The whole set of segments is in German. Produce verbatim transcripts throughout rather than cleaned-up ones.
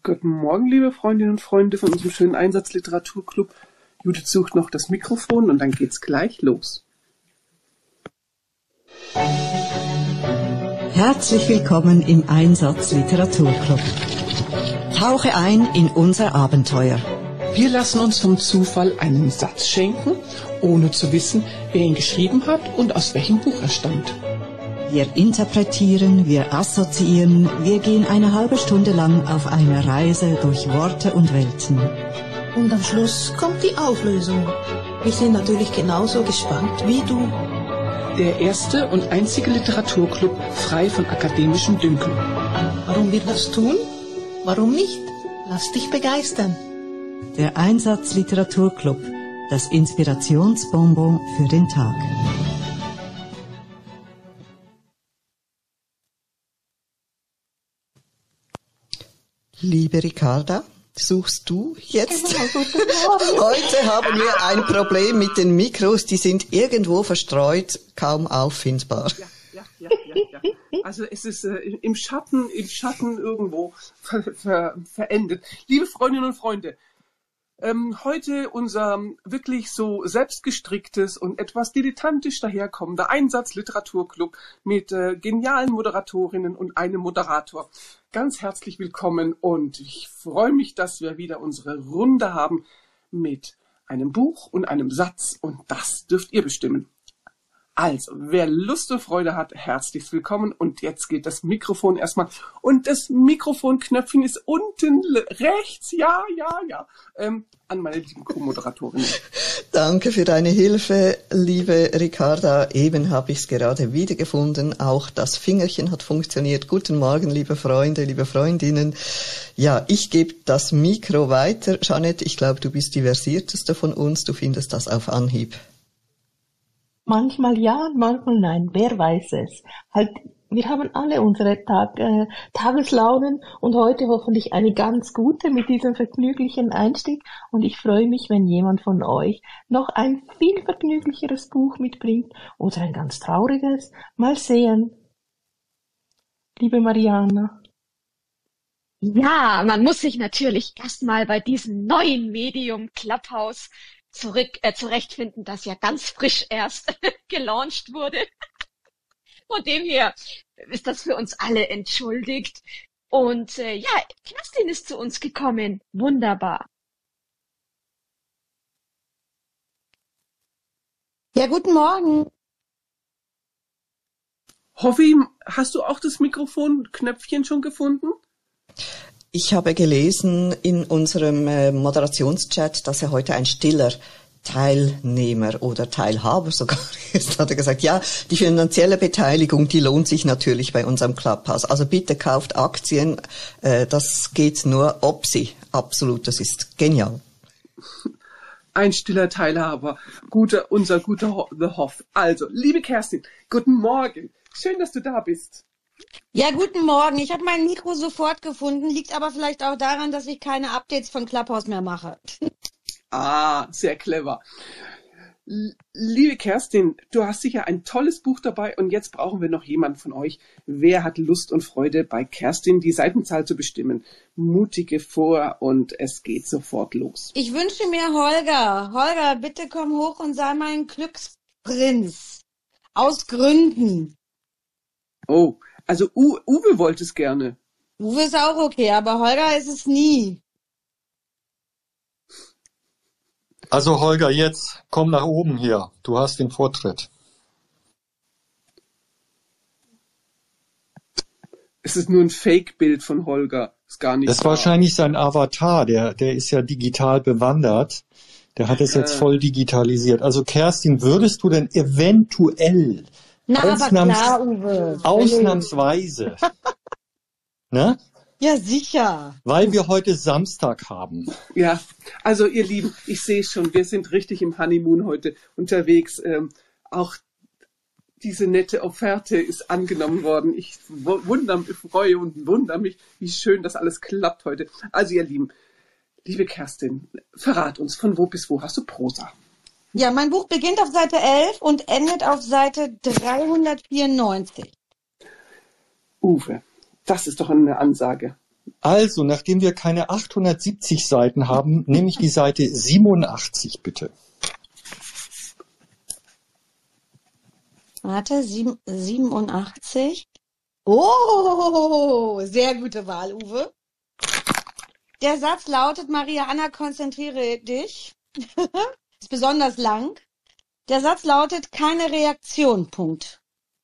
Guten Morgen, liebe Freundinnen und Freunde von unserem schönen Einsatzliteraturclub. Judith sucht noch das Mikrofon und dann geht's gleich los. Herzlich willkommen im Einsatzliteraturclub. Tauche ein in unser Abenteuer. Wir lassen uns vom Zufall einen Satz schenken, ohne zu wissen, wer ihn geschrieben hat und aus welchem Buch er stammt. Wir interpretieren, wir assoziieren, wir gehen eine halbe Stunde lang auf eine Reise durch Worte und Welten. Und am Schluss kommt die Auflösung. Wir sind natürlich genauso gespannt wie du. Der erste und einzige Literaturclub frei von akademischem Dünkel. Warum wir das tun? Warum nicht? Lass dich begeistern. Der Einsatzliteraturclub, das Inspirationsbonbon für den Tag. Liebe Ricarda, suchst du jetzt? Heute haben wir ein Problem mit den Mikros, die sind irgendwo verstreut, kaum auffindbar. Ja, ja, ja, ja, ja. Also es ist äh, im Schatten, im Schatten irgendwo ver, ver, verendet. Liebe Freundinnen und Freunde, ähm, heute unser wirklich so selbstgestricktes und etwas dilettantisch daherkommender Einsatzliteraturclub mit äh, genialen Moderatorinnen und einem Moderator. Ganz herzlich willkommen und ich freue mich, dass wir wieder unsere Runde haben mit einem Buch und einem Satz und das dürft ihr bestimmen. Also, wer Lust und Freude hat, herzlich willkommen und jetzt geht das Mikrofon erstmal und das Mikrofonknöpfchen ist unten rechts, ja, ja, ja, ähm, an meine lieben Co-Moderatorinnen. Danke für deine Hilfe, liebe Ricarda. Eben habe ich es gerade wiedergefunden. Auch das Fingerchen hat funktioniert. Guten Morgen, liebe Freunde, liebe Freundinnen. Ja, ich gebe das Mikro weiter. Jeanette, ich glaube, du bist die versierteste von uns. Du findest das auf Anhieb. Manchmal ja, manchmal nein. Wer weiß es? Halt, wir haben alle unsere Tag, äh, Tageslaunen und heute hoffentlich eine ganz gute mit diesem vergnüglichen Einstieg. Und ich freue mich, wenn jemand von euch noch ein viel vergnüglicheres Buch mitbringt oder ein ganz trauriges. Mal sehen. Liebe Mariana. Ja, man muss sich natürlich erstmal bei diesem neuen Medium Clubhouse zurück äh, zurechtfinden, das ja ganz frisch erst gelauncht wurde. Von dem her ist das für uns alle entschuldigt. Und äh, ja, Kerstin ist zu uns gekommen. Wunderbar. Ja, guten Morgen. Hoffi, hast du auch das Mikrofonknöpfchen schon gefunden? Ich habe gelesen in unserem äh, Moderationschat, dass er heute ein stiller Teilnehmer oder Teilhaber sogar ist, hat er gesagt, ja, die finanzielle Beteiligung, die lohnt sich natürlich bei unserem Clubhouse. Also bitte kauft Aktien, äh, das geht nur, ob sie. Absolut, das ist genial. Ein stiller Teilhaber, guter, unser guter Ho- The Hoff. Also, liebe Kerstin, guten Morgen. Schön, dass du da bist. Ja, guten Morgen. Ich habe mein Mikro sofort gefunden, liegt aber vielleicht auch daran, dass ich keine Updates von Clubhouse mehr mache. Ah, sehr clever. L- Liebe Kerstin, du hast sicher ein tolles Buch dabei und jetzt brauchen wir noch jemanden von euch. Wer hat Lust und Freude, bei Kerstin die Seitenzahl zu bestimmen? Mutige vor und es geht sofort los. Ich wünsche mir Holger. Holger, bitte komm hoch und sei mein Glücksprinz. Aus Gründen. Oh, also U- Uwe wollte es gerne. Uwe ist auch okay, aber Holger ist es nie. Also Holger, jetzt komm nach oben hier. Du hast den Vortritt. Es ist nur ein Fake-Bild von Holger. Ist gar nicht Das ist wahr. wahrscheinlich sein Avatar, der, der ist ja digital bewandert. Der hat es jetzt Äh. voll digitalisiert. Also Kerstin, würdest du denn eventuell, Na, aber Ausnahms- klar, Uwe. ausnahmsweise, ne? Ja, sicher. Weil wir heute Samstag haben. Ja, also ihr Lieben, ich sehe schon, wir sind richtig im Honeymoon heute unterwegs. Ähm, auch diese nette Offerte ist angenommen worden. Ich w- wundere, freue und wundere mich, wie schön das alles klappt heute. Also ihr Lieben, liebe Kerstin, verrat uns, von wo bis wo hast du Prosa? Ja, mein Buch beginnt auf Seite elf und endet auf Seite dreihundertvierundneunzig. Uwe, das ist doch eine Ansage. Also, nachdem wir keine achthundertsiebzig Seiten haben, nehme ich die Seite siebenundachtzig, bitte. Warte, sieben, siebenundachtzig. Oh, sehr gute Wahl, Uwe. Der Satz lautet, Maria Anna, konzentriere dich. Ist besonders lang. Der Satz lautet, keine Reaktion, Punkt.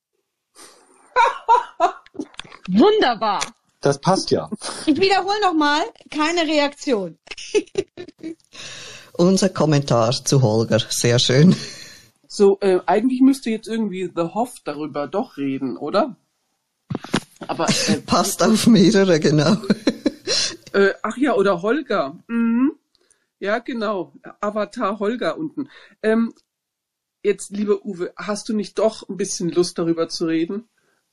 Wunderbar. Das passt ja. Ich wiederhole nochmal, keine Reaktion. Unser Kommentar zu Holger, sehr schön. So, äh, eigentlich müsste jetzt irgendwie The Hoff darüber doch reden, oder? Aber äh, passt auf mehrere, genau. Äh, ach ja, oder Holger. Mhm. Ja, genau. Avatar Holger unten. Ähm, jetzt, lieber Uwe, hast du nicht doch ein bisschen Lust, darüber zu reden?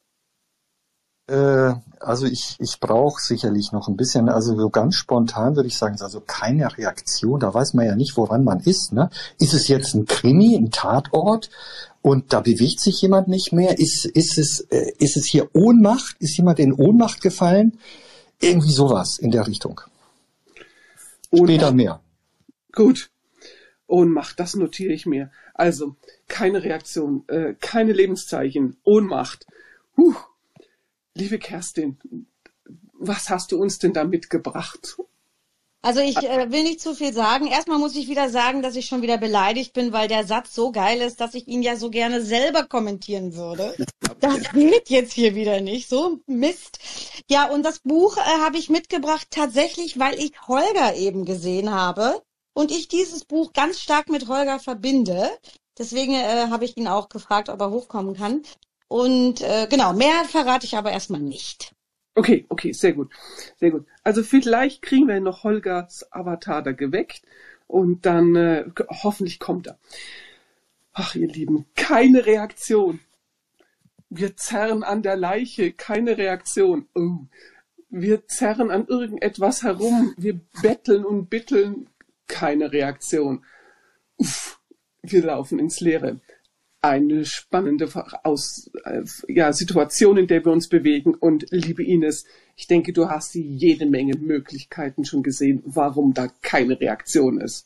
Äh, also ich, ich brauche sicherlich noch ein bisschen, also so ganz spontan würde ich sagen, also keine Reaktion, da weiß man ja nicht, woran man ist. Ne? Ist es jetzt ein Krimi, ein Tatort und da bewegt sich jemand nicht mehr? Ist, ist, es, äh, ist es hier Ohnmacht? Ist jemand in Ohnmacht gefallen? Irgendwie sowas in der Richtung. Später mehr. Gut. Ohnmacht, das notiere ich mir. Also, keine Reaktion, äh, keine Lebenszeichen, Ohnmacht. Huh. Liebe Kerstin, was hast du uns denn da mitgebracht? Also ich äh, will nicht zu viel sagen. Erstmal muss ich wieder sagen, dass ich schon wieder beleidigt bin, weil der Satz so geil ist, dass ich ihn ja so gerne selber kommentieren würde. Das geht jetzt hier wieder nicht. So Mist. Ja, und das Buch äh, habe ich mitgebracht tatsächlich, weil ich Holger eben gesehen habe und ich dieses Buch ganz stark mit Holger verbinde. Deswegen äh, habe ich ihn auch gefragt, ob er hochkommen kann. Und äh, genau, mehr verrate ich aber erstmal nicht. Okay, okay, sehr gut, sehr gut. Also vielleicht kriegen wir noch Holgers Avatar da geweckt und dann äh, hoffentlich kommt er. Ach, ihr Lieben, keine Reaktion. Wir zerren an der Leiche, keine Reaktion. Oh. Wir zerren an irgendetwas herum, wir betteln und bitteln, keine Reaktion. Uff, wir laufen ins Leere. Eine spannende Aus, äh, ja, Situation, in der wir uns bewegen. Und liebe Ines, ich denke, du hast jede Menge Möglichkeiten schon gesehen, warum da keine Reaktion ist.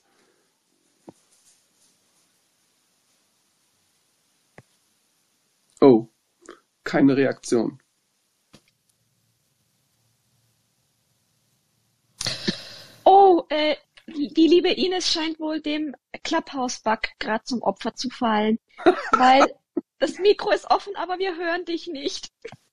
Oh, keine Reaktion. Oh, äh, die liebe Ines scheint wohl dem Clubhouse-Bug gerade zum Opfer zu fallen, weil das Mikro ist offen, aber wir hören dich nicht.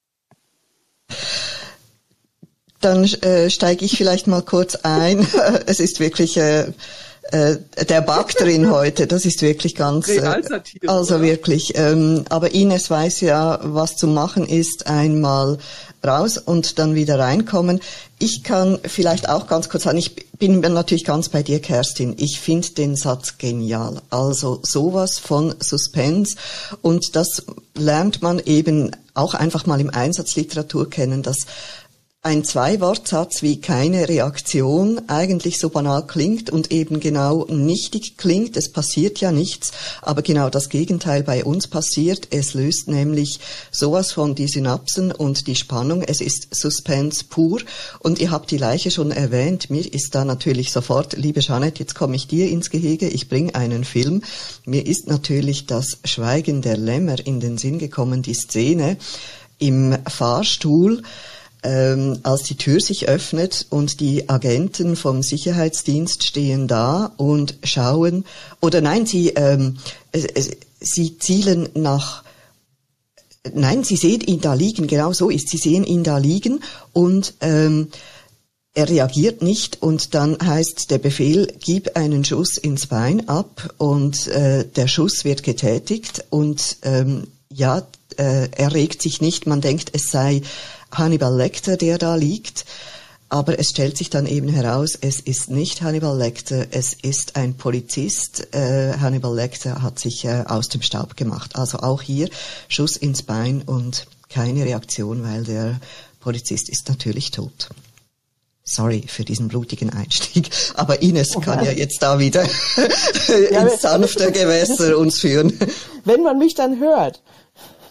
Dann äh, steige ich vielleicht mal kurz ein. Es ist wirklich äh, äh, der Bug drin heute. Das ist wirklich ganz, äh, also oder? Wirklich. Ähm, aber Ines weiß ja, was zu machen ist. Einmal raus und dann wieder reinkommen. Ich kann vielleicht auch ganz kurz sagen, ich bin natürlich ganz bei dir, Kerstin. Ich finde den Satz genial. Also sowas von Suspense. Und das lernt man eben auch einfach mal im Einsatzliteratur kennen, dass ein Zwei-Wort-Satz wie keine Reaktion eigentlich so banal klingt und eben genau nichtig klingt. Es passiert ja nichts, aber genau das Gegenteil bei uns passiert. Es löst nämlich sowas von die Synapsen und die Spannung. Es ist Suspense pur und ihr habt die Leiche schon erwähnt. Mir ist da natürlich sofort, liebe Jeanette, jetzt komme ich dir ins Gehege, ich bringe einen Film. Mir ist natürlich das Schweigen der Lämmer in den Sinn gekommen, die Szene im Fahrstuhl, Ähm, als die Tür sich öffnet und die Agenten vom Sicherheitsdienst stehen da und schauen, oder nein, sie, ähm, äh, sie zielen nach, nein, sie sehen ihn da liegen, genau so ist, sie sehen ihn da liegen und ähm, er reagiert nicht und dann heißt der Befehl, gib einen Schuss ins Bein ab und äh, der Schuss wird getätigt und ähm, ja, äh, er regt sich nicht, man denkt, es sei Hannibal Lecter, der da liegt, aber es stellt sich dann eben heraus, es ist nicht Hannibal Lecter, es ist ein Polizist. Äh, Hannibal Lecter hat sich äh, aus dem Staub gemacht. Also auch hier Schuss ins Bein und keine Reaktion, weil der Polizist ist natürlich tot. Sorry für diesen blutigen Einstieg, aber Ines oh, kann ja jetzt da wieder ja, ins sanfte Gewässer uns führen. Wenn man mich dann hört.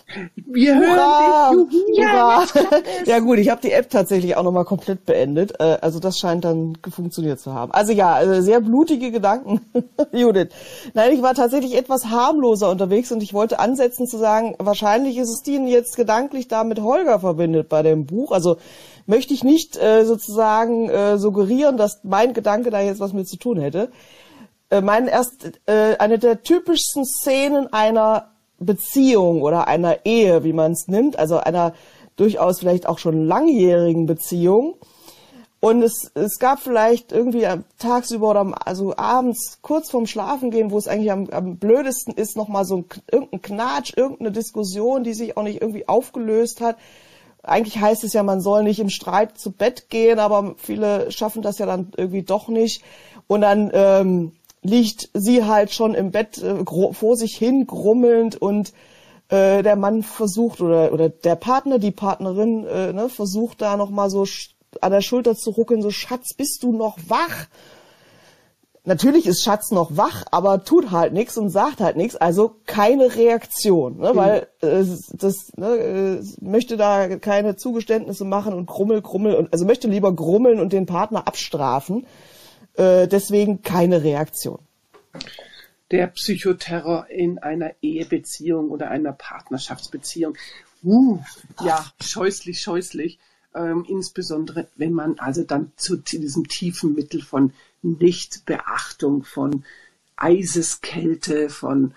Wir Hurra! hören dich. Ja, ja gut, ich habe die App tatsächlich auch nochmal komplett beendet. Also das scheint dann funktioniert zu haben. Also ja, sehr blutige Gedanken, Judith. Nein, ich war tatsächlich etwas harmloser unterwegs und ich wollte ansetzen zu sagen, wahrscheinlich ist es Ihnen jetzt gedanklich da mit Holger verbindet bei dem Buch. Also möchte ich nicht äh, sozusagen äh, suggerieren, dass mein Gedanke da jetzt was mit zu tun hätte. Äh, mein erst äh, eine der typischsten Szenen einer Beziehung oder einer Ehe, wie man es nimmt, also einer durchaus vielleicht auch schon langjährigen Beziehung. Und es, es gab vielleicht irgendwie tagsüber oder also abends kurz vorm Schlafengehen, wo es eigentlich am, am blödesten ist, nochmal so ein, irgendein Knatsch, irgendeine Diskussion, die sich auch nicht irgendwie aufgelöst hat. Eigentlich heißt es ja, man soll nicht im Streit zu Bett gehen, aber viele schaffen das ja dann irgendwie doch nicht. Und dann ähm, liegt sie halt schon im Bett äh, vor sich hin grummelnd und äh, der Mann versucht oder oder der Partner, die Partnerin äh, ne, versucht da noch mal so an der Schulter zu ruckeln, so Schatz, bist du noch wach? Natürlich ist Schatz noch wach, aber tut halt nichts und sagt halt nichts, also keine Reaktion, ne, mhm. weil äh, das ne, äh, möchte da keine Zugeständnisse machen und grummel, grummel und also möchte lieber grummeln und den Partner abstrafen. Deswegen keine Reaktion. Der Psychoterror in einer Ehebeziehung oder einer Partnerschaftsbeziehung. Uh, ja, scheußlich, scheußlich. Ähm, insbesondere, wenn man also dann zu diesem tiefen Mittel von Nichtbeachtung, von Eiseskälte, von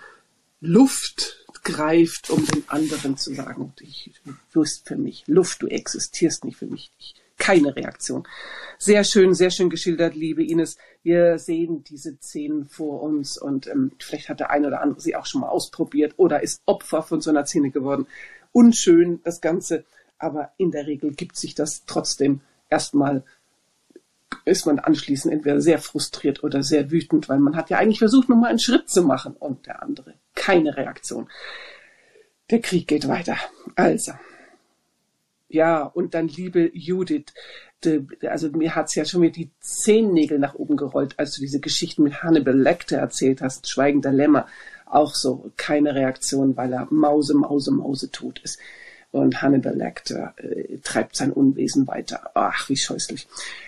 Luft greift, um den anderen zu sagen, du bist für mich Luft, du existierst nicht für mich. Ich, keine Reaktion. Sehr schön, sehr schön geschildert, liebe Ines. Wir sehen diese Szenen vor uns und ähm, vielleicht hat der eine oder andere sie auch schon mal ausprobiert oder ist Opfer von so einer Szene geworden. Unschön das Ganze, aber in der Regel gibt sich das trotzdem erstmal, ist man anschließend entweder sehr frustriert oder sehr wütend, weil man hat ja eigentlich versucht, nochmal einen Schritt zu machen und der andere keine Reaktion. Der Krieg geht weiter. Also, ja, und dann, liebe Judith, de, also mir hat's ja schon wieder die Zehennägel nach oben gerollt, als du diese Geschichten mit Hannibal Lecter erzählt hast, Schweigender Lämmer, auch so keine Reaktion, weil er Mause, Mause, Mause tot ist. Und Hannibal Lecter äh, treibt sein Unwesen weiter. Ach, wie scheußlich.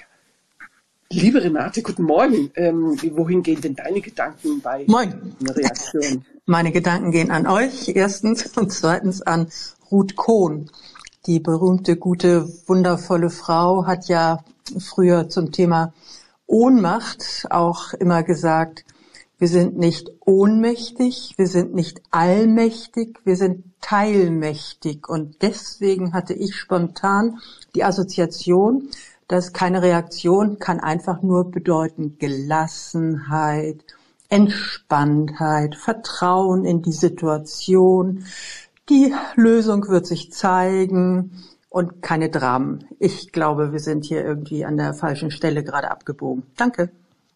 Liebe Renate, guten Morgen. Ähm, wohin gehen denn deine Gedanken bei Moin. einer Reaktion? Meine Gedanken gehen an euch, erstens, und zweitens an Ruth Kohn. Die berühmte, gute, wundervolle Frau hat ja früher zum Thema Ohnmacht auch immer gesagt, wir sind nicht ohnmächtig, wir sind nicht allmächtig, wir sind teilmächtig. Und deswegen hatte ich spontan die Assoziation, dass keine Reaktion kann einfach nur bedeuten Gelassenheit, Entspanntheit, Vertrauen in die Situation. Die Lösung wird sich zeigen und keine Dramen. Ich glaube, wir sind hier irgendwie an der falschen Stelle gerade abgebogen. Danke.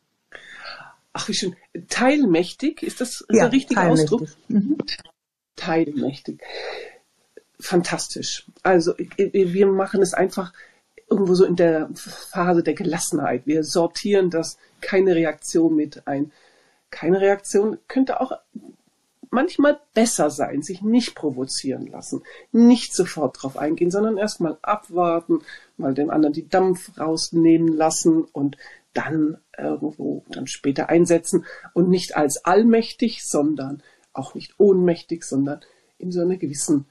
Ach, wie schön. Teilmächtig, ist das ja, der richtige teilmächtig. Ausdruck? Mhm. Teilmächtig. Fantastisch. Also wir machen es einfach irgendwo so in der Phase der Gelassenheit. Wir sortieren das, keine Reaktion mit ein. Keine Reaktion könnte auch manchmal besser sein, sich nicht provozieren lassen, nicht sofort drauf eingehen, sondern erstmal abwarten, mal dem anderen die Dampf rausnehmen lassen und dann irgendwo dann später einsetzen und nicht als allmächtig, sondern auch nicht ohnmächtig, sondern in so einer gewissen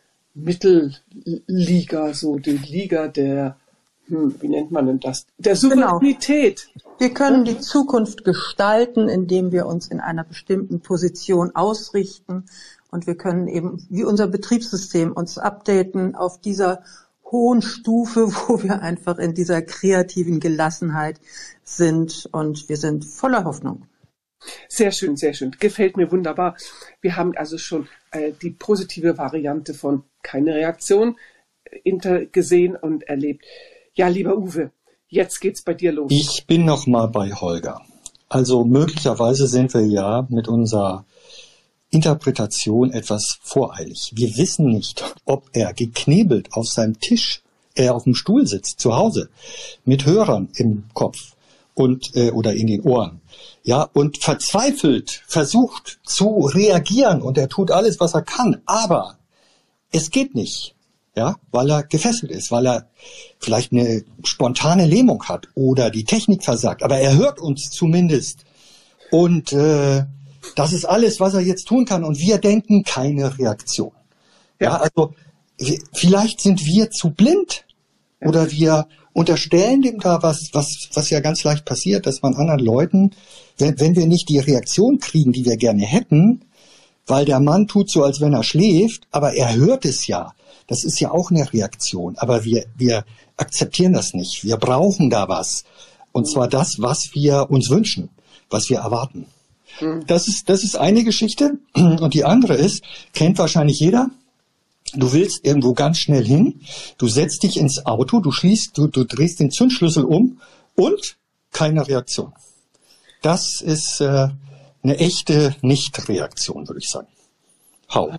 Mittelliga, so die Liga der, hm, wie nennt man denn das? Der Souveränität. Genau. Wir können die Zukunft gestalten, indem wir uns in einer bestimmten Position ausrichten und wir können eben wie unser Betriebssystem uns updaten auf dieser hohen Stufe, wo wir einfach in dieser kreativen Gelassenheit sind und wir sind voller Hoffnung. Sehr schön, sehr schön. Gefällt mir wunderbar. Wir haben also schon äh, die positive Variante von keine Reaktion äh, gesehen und erlebt. Ja, lieber Uwe, jetzt geht's bei dir los. Ich bin noch mal bei Holger. Also möglicherweise sind wir ja mit unserer Interpretation etwas voreilig. Wir wissen nicht, ob er geknebelt auf seinem Tisch, er auf dem Stuhl sitzt, zu Hause, mit Hörern im Kopf und äh, oder in den Ohren, ja, und verzweifelt versucht zu reagieren und er tut alles, was er kann, aber es geht nicht. Ja, weil er gefesselt ist, weil er vielleicht eine spontane Lähmung hat oder die Technik versagt. Aber er hört uns zumindest. Und äh, das ist alles, was er jetzt tun kann. Und wir denken keine Reaktion. Ja, also vielleicht sind wir zu blind oder wir unterstellen dem da was, was, was ja ganz leicht passiert, dass man anderen Leuten, wenn, wenn wir nicht die Reaktion kriegen, die wir gerne hätten, weil der Mann tut so, als wenn er schläft, aber er hört es ja. Das ist ja auch eine Reaktion. Aber wir, wir akzeptieren das nicht. Wir brauchen da was. Und zwar das, was wir uns wünschen, was wir erwarten. Das ist, das ist eine Geschichte. Und die andere ist, kennt wahrscheinlich jeder. Du willst irgendwo ganz schnell hin. Du setzt dich ins Auto, du schließt, du, du drehst den Zündschlüssel um und keine Reaktion. Das ist äh, eine echte Nicht-Reaktion, würde ich sagen. Hau.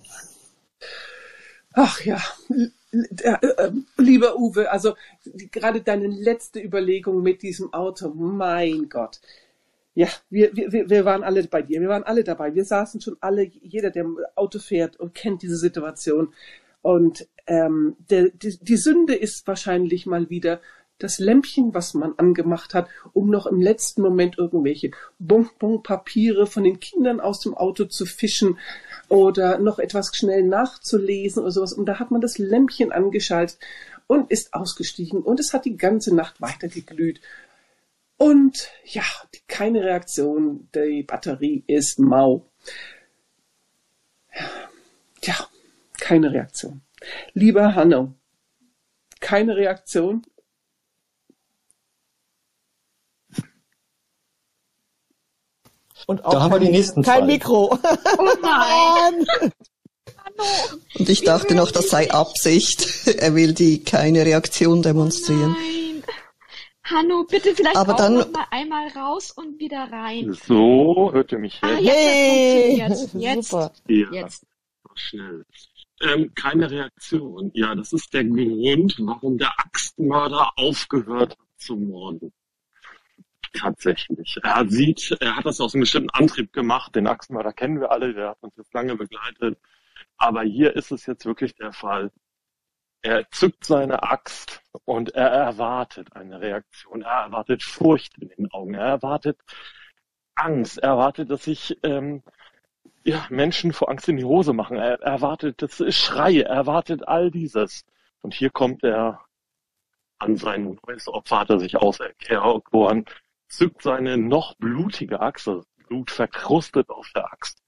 Ach ja, lieber Uwe, also gerade deine letzte Überlegung mit diesem Auto, mein Gott. Ja, wir, wir, wir waren alle bei dir, wir waren alle dabei. Wir saßen schon alle, jeder, der Auto fährt und kennt diese Situation. Und ähm, der, die, die Sünde ist wahrscheinlich mal wieder das Lämpchen, was man angemacht hat, um noch im letzten Moment irgendwelche Bonbon-Papiere von den Kindern aus dem Auto zu fischen oder noch etwas schnell nachzulesen oder sowas. Und da hat man das Lämpchen angeschaltet und ist ausgestiegen und es hat die ganze Nacht weiter geglüht. Und ja, keine Reaktion, die Batterie ist mau. Ja, keine Reaktion. Lieber Hanno, keine Reaktion. Und auch da haben wir die nächsten kein Fall. Mikro. Oh nein! Und ich dachte noch, das sei Absicht. Er will die keine Reaktion demonstrieren. Nein. Hanno, bitte vielleicht Aber auch dann- noch mal einmal raus und wieder rein. So, hört ihr mich Ah, jetzt? jetzt Hey! hat's funktioniert. Jetzt, Super. Ja, jetzt. schnell. Ähm, keine Reaktion. Ja, das ist der Grund, warum der Axtmörder aufgehört hat zu morden. Tatsächlich. Er sieht, er hat das aus einem bestimmten Antrieb gemacht. Den Axtmörder kennen wir alle, der hat uns jetzt lange begleitet. Aber hier ist es jetzt wirklich der Fall. Er zückt seine Axt und er erwartet eine Reaktion. Er erwartet Furcht in den Augen. Er erwartet Angst. Er erwartet, dass sich ähm, ja, Menschen vor Angst in die Hose machen. Er erwartet, das ist Schreie. Er erwartet all dieses. Und hier kommt er an sein neues Opfer, hat er sich auserkoren, zückt seine noch blutige Axt, das Blut verkrustet auf der Axt.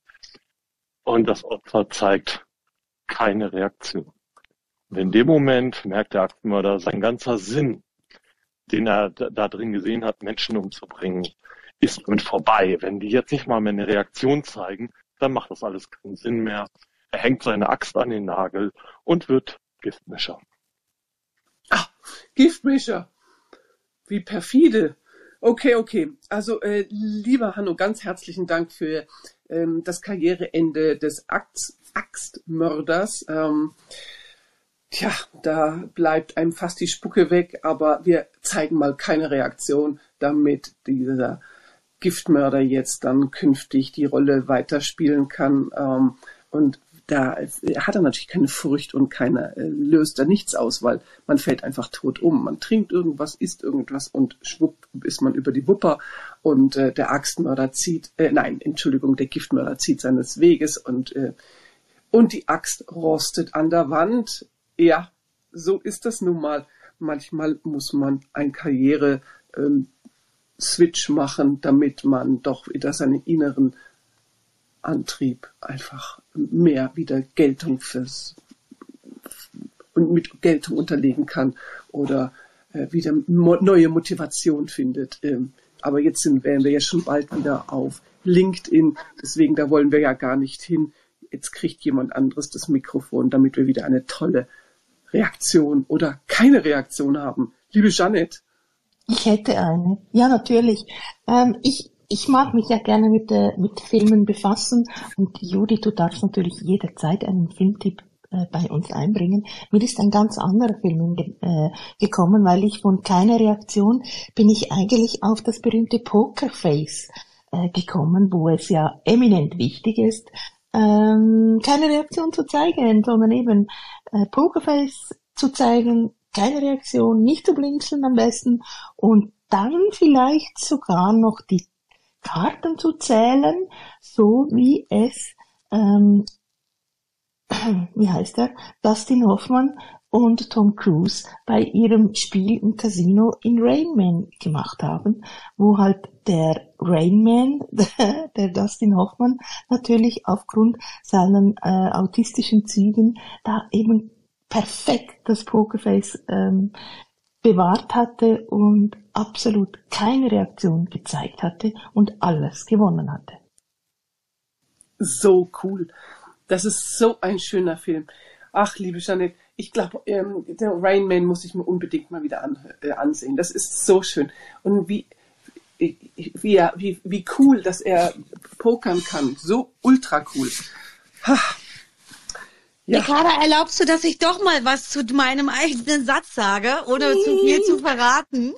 Und das Opfer zeigt keine Reaktion. Und in dem Moment merkt der Axtmörder, sein ganzer Sinn, den er da drin gesehen hat, Menschen umzubringen, ist damit vorbei. Wenn die jetzt nicht mal mehr eine Reaktion zeigen, dann macht das alles keinen Sinn mehr. Er hängt seine Axt an den Nagel und wird Giftmischer. Ah, Giftmischer. Wie perfide. Okay, okay. Also, äh, lieber Hanno, ganz herzlichen Dank für ähm, das Karriereende des Axt, Axtmörders. Ähm, tja, da bleibt einem fast die Spucke weg, aber wir zeigen mal keine Reaktion, damit dieser Giftmörder jetzt dann künftig die Rolle weiterspielen kann. Ähm, und da hat er natürlich keine Furcht und keine, äh, löst da nichts aus, weil man fällt einfach tot um. Man trinkt irgendwas, isst irgendwas und schwupp ist man über die Wupper und äh, der Axtmörder zieht, äh, nein, Entschuldigung, der Giftmörder zieht seines Weges und, äh, und die Axt rostet an der Wand. Ja, so ist das nun mal. Manchmal muss man ein Karriere ähm, Switch machen, damit man doch wieder seinen inneren Antrieb einfach mehr wieder Geltung fürs und mit Geltung unterlegen kann oder äh, wieder mo- neue Motivation findet. Ähm, aber jetzt sind, wären wir ja schon bald wieder auf LinkedIn, deswegen da wollen wir ja gar nicht hin. Jetzt kriegt jemand anderes das Mikrofon, damit wir wieder eine tolle Reaktion oder keine Reaktion haben. Liebe Jeanette. Ich hätte eine. Ja, natürlich. Ähm, ich, ich mag mich ja gerne mit, äh, mit Filmen befassen und Judy, du darfst natürlich jederzeit einen Filmtipp äh, bei uns einbringen. Mir ist ein ganz anderer Film ge äh, gekommen, weil ich von keiner Reaktion bin ich eigentlich auf das berühmte Pokerface äh, gekommen, wo es ja eminent wichtig ist, ähm, keine Reaktion zu zeigen, sondern eben äh, Pokerface zu zeigen, keine Reaktion, nicht zu blinzeln am besten und dann vielleicht sogar noch die Karten zu zählen, so wie es, ähm, wie heißt er, Dustin Hoffmann und Tom Cruise bei ihrem Spiel im Casino in Rain Man gemacht haben, wo halt der Rain Man, der, der Dustin Hoffmann, natürlich aufgrund seinen äh, autistischen Zügen da eben perfekt das Pokerface ähm, bewahrt hatte und absolut keine Reaktion gezeigt hatte und alles gewonnen hatte. So cool. Das ist so ein schöner Film. Ach, liebe Jeanette, ich glaube, ähm, der Rain Man muss ich mir unbedingt mal wieder an, äh, ansehen. Das ist so schön. Und wie, wie, wie, wie cool, dass er pokern kann. So ultra cool. Ha. Ja. Ricarda, erlaubst du, dass ich doch mal was zu meinem eigenen Satz sage, ohne zu viel zu verraten?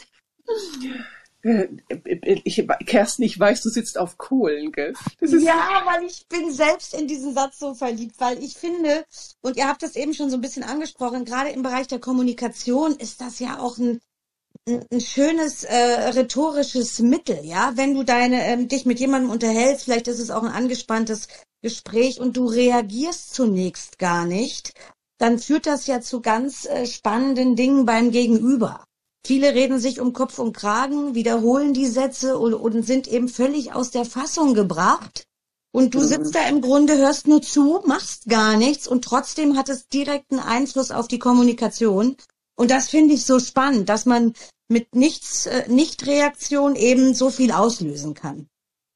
Ich, Kerstin, ich weiß, du sitzt auf Kohlen, gell? Das ist ja, weil ich bin selbst in diesen Satz so verliebt, weil ich finde, und ihr habt das eben schon so ein bisschen angesprochen, gerade im Bereich der Kommunikation ist das ja auch ein, ein, ein schönes äh, rhetorisches Mittel, ja? Wenn du deine ähm, dich mit jemandem unterhältst, vielleicht ist es auch ein angespanntes Gespräch und du reagierst zunächst gar nicht, dann führt das ja zu ganz äh, spannenden Dingen beim Gegenüber. Viele reden sich um Kopf und Kragen, wiederholen die Sätze und, und sind eben völlig aus der Fassung gebracht. Und du sitzt da im Grunde, hörst nur zu, machst gar nichts und trotzdem hat es direkten Einfluss auf die Kommunikation. Und das finde ich so spannend, dass man mit nichts, äh, Nichtreaktion eben so viel auslösen kann.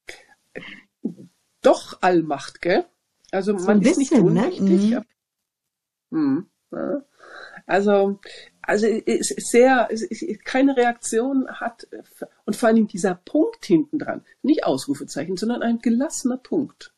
Doch Allmacht, gell? Also man so ein ist bisschen, nicht unmächtig. Ne? Hm. Ja. Also, also ist sehr, ist, keine Reaktion hat und vor allem dieser Punkt hinten dran, nicht Ausrufezeichen, sondern ein gelassener Punkt.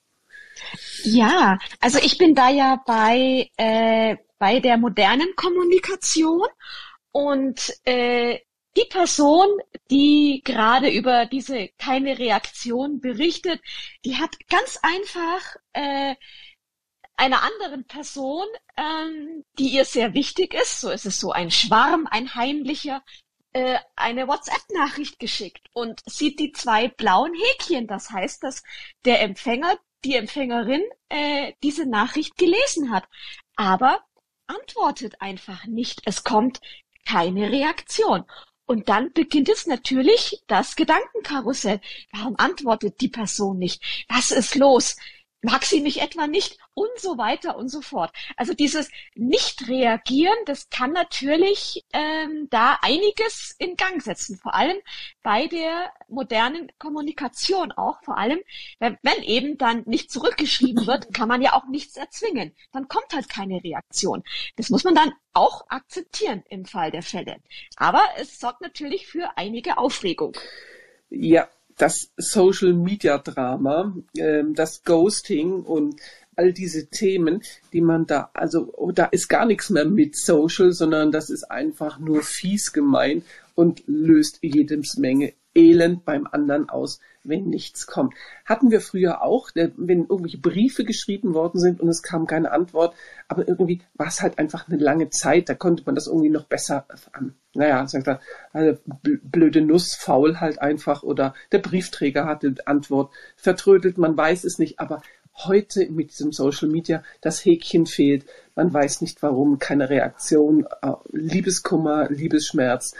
Ja, also ich bin da ja bei äh, bei der modernen Kommunikation und äh, die Person, die gerade über diese keine Reaktion berichtet, die hat ganz einfach äh, einer anderen Person, ähm, die ihr sehr wichtig ist, so ist es so ein Schwarm, ein heimlicher, äh, eine WhatsApp-Nachricht geschickt und sieht die zwei blauen Häkchen. Das heißt, dass der Empfänger, die Empfängerin äh, diese Nachricht gelesen hat, aber antwortet einfach nicht. Es kommt keine Reaktion. Und dann beginnt es natürlich das Gedankenkarussell. Warum antwortet die Person nicht? Was ist los? Mag sie mich etwa nicht? Und so weiter und so fort. Also dieses Nicht-Reagieren, das kann natürlich ähm, da einiges in Gang setzen. Vor allem bei der modernen Kommunikation auch. Vor allem, wenn, wenn eben dann nicht zurückgeschrieben wird, kann man ja auch nichts erzwingen. Dann kommt halt keine Reaktion. Das muss man dann auch akzeptieren im Fall der Fälle. Aber es sorgt natürlich für einige Aufregung. Ja. Das Social-Media-Drama, äh, das Ghosting und all diese Themen, die man da, also oh, da ist gar nichts mehr mit Social, sondern das ist einfach nur fies gemein und löst jedes Menge Elend beim anderen aus, wenn nichts kommt. Hatten wir früher auch, wenn irgendwelche Briefe geschrieben worden sind und es kam keine Antwort, aber irgendwie war es halt einfach eine lange Zeit, da konnte man das irgendwie noch besser, ähm, naja, sagt er, also blöde Nuss, faul halt einfach oder der Briefträger hatte Antwort, vertrödelt, man weiß es nicht, aber heute mit diesem Social Media, das Häkchen fehlt, man weiß nicht warum, keine Reaktion, äh, Liebeskummer, Liebesschmerz,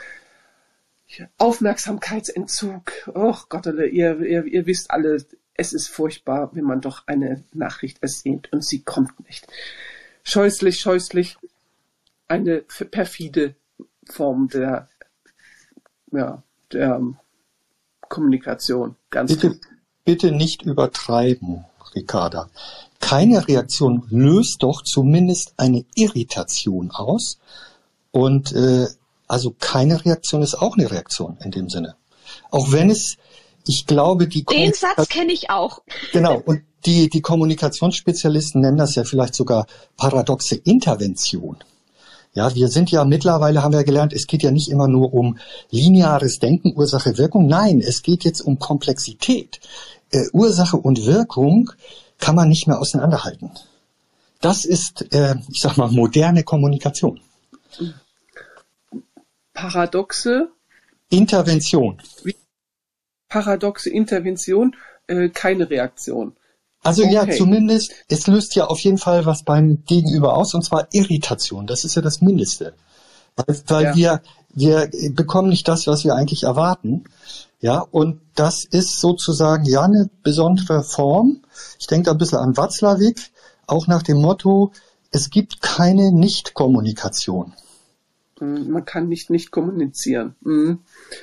Aufmerksamkeitsentzug. Oh Gott, ihr, ihr, ihr wisst alle, es ist furchtbar, wenn man doch eine Nachricht ersehnt und sie kommt nicht. Scheußlich, scheußlich, eine perfide Form der, ja, der Kommunikation. Ganz bitte, bitte nicht übertreiben, Ricarda. Keine Reaktion löst doch zumindest eine Irritation aus und äh, also keine Reaktion ist auch eine Reaktion in dem Sinne. Auch wenn es, ich glaube, die... Den Satz kenne ich auch. Genau, und die, die Kommunikationsspezialisten nennen das ja vielleicht sogar paradoxe Intervention. Ja, wir sind ja mittlerweile, haben wir gelernt, es geht ja nicht immer nur um lineares Denken, Ursache, Wirkung. Nein, es geht jetzt um Komplexität. Äh, Ursache und Wirkung kann man nicht mehr auseinanderhalten. Das ist, äh, ich sag mal, moderne Kommunikation. Paradoxe Intervention. Paradoxe Intervention, äh, keine Reaktion. Also okay. Ja, zumindest, es löst ja auf jeden Fall was beim Gegenüber aus, und zwar Irritation. Das ist ja das Mindeste. Weil, weil ja. wir, wir bekommen nicht das, was wir eigentlich erwarten. Ja, und das ist sozusagen ja eine besondere Form. Ich denke da ein bisschen an Watzlawick, auch nach dem Motto, es gibt keine Nicht-Kommunikation. Man kann nicht nicht kommunizieren. Mhm.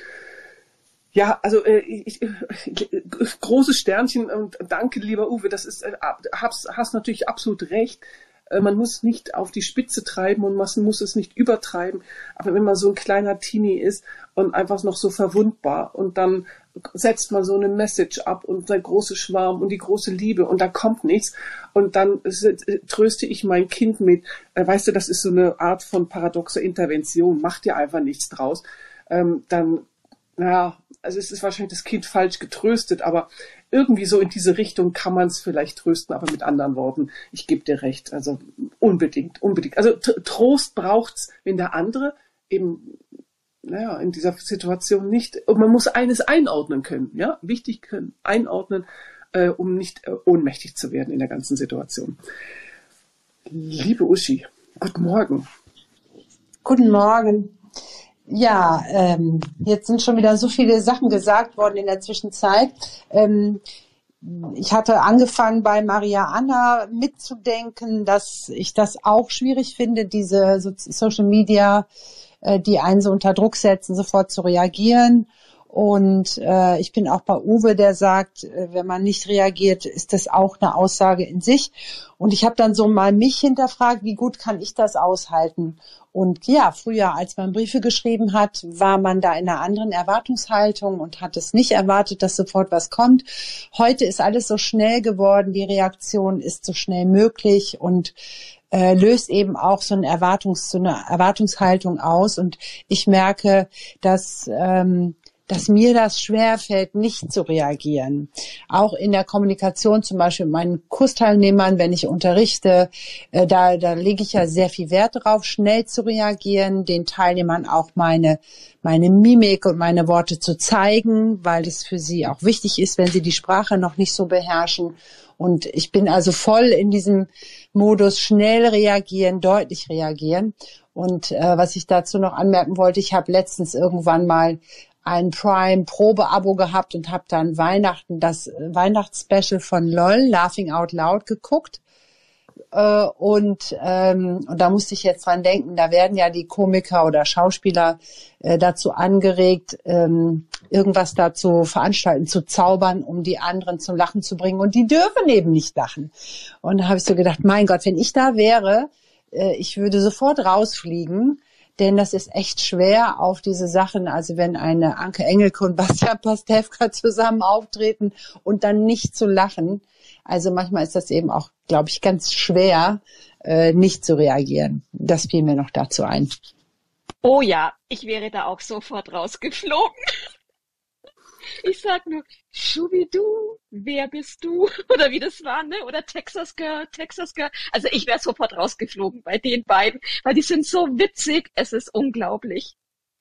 Ja, also äh, ich, äh, großes Sternchen und danke, lieber Uwe, das ist, äh, hast, hast natürlich absolut recht. Äh, man muss nicht auf die Spitze treiben und man muss es nicht übertreiben. Aber wenn man so ein kleiner Teenie ist und einfach noch so verwundbar und dann setzt man so eine Message ab und der große Schwarm und die große Liebe und da kommt nichts und dann tröste ich mein Kind mit, äh, weißt du, das ist so eine Art von paradoxer Intervention, macht dir einfach nichts draus. Ähm, dann, naja, also es ist wahrscheinlich das Kind falsch getröstet, aber irgendwie so in diese Richtung kann man es vielleicht trösten, aber mit anderen Worten, ich gebe dir recht, also unbedingt, unbedingt. Also Trost braucht's, wenn der andere eben, naja, in dieser Situation nicht, und man muss eines einordnen können, ja, wichtig können, einordnen, äh, um nicht äh, ohnmächtig zu werden in der ganzen Situation. Liebe Uschi, guten Morgen. Guten Morgen. Ja, ähm, jetzt sind schon wieder so viele Sachen gesagt worden in der Zwischenzeit. Ähm, ich hatte angefangen bei Maria Anna mitzudenken, dass ich das auch schwierig finde, diese so Social Media, äh, die einen so unter Druck setzen, sofort zu reagieren. Und äh, ich bin auch bei Uwe, der sagt, äh, wenn man nicht reagiert, ist das auch eine Aussage in sich. Und ich habe dann so mal mich hinterfragt, wie gut kann ich das aushalten? Und ja, früher, als man Briefe geschrieben hat, war man da in einer anderen Erwartungshaltung und hat es nicht erwartet, dass sofort was kommt. Heute ist alles so schnell geworden, die Reaktion ist so schnell möglich und äh, löst eben auch so eine, Erwartungs-, so eine Erwartungshaltung aus. Und ich merke, dass ähm, dass mir das schwerfällt, nicht zu reagieren. Auch in der Kommunikation, zum Beispiel mit meinen Kursteilnehmern, wenn ich unterrichte, äh, da, da lege ich ja sehr viel Wert darauf, schnell zu reagieren, den Teilnehmern auch meine, meine Mimik und meine Worte zu zeigen, weil es für sie auch wichtig ist, wenn sie die Sprache noch nicht so beherrschen. Und ich bin also voll in diesem Modus, schnell reagieren, deutlich reagieren. Und äh, was ich dazu noch anmerken wollte, ich habe letztens irgendwann mal ein Prime-Probe-Abo gehabt und habe dann Weihnachten das Weihnachtsspecial von LOL, Laughing Out Loud, geguckt. Äh, und, ähm, und da musste ich jetzt dran denken, da werden ja die Komiker oder Schauspieler äh, dazu angeregt, ähm, irgendwas dazu veranstalten, zu zaubern, um die anderen zum Lachen zu bringen. Und die dürfen eben nicht lachen. Und da habe ich so gedacht, mein Gott, wenn ich da wäre, äh, ich würde sofort rausfliegen. Denn das ist echt schwer auf diese Sachen, also wenn eine Anke Engelke und Bastian Pastewka zusammen auftreten und dann nicht zu lachen. Also manchmal ist das eben auch, glaube ich, ganz schwer, äh, nicht zu reagieren. Das fiel mir noch dazu ein. Oh ja, ich wäre da auch sofort rausgeflogen. Ich sag nur, Schubidu, wer bist du? Oder wie das war, ne? Oder Texas Girl, Texas Girl. Also ich wäre sofort rausgeflogen bei den beiden, weil die sind so witzig, es ist unglaublich.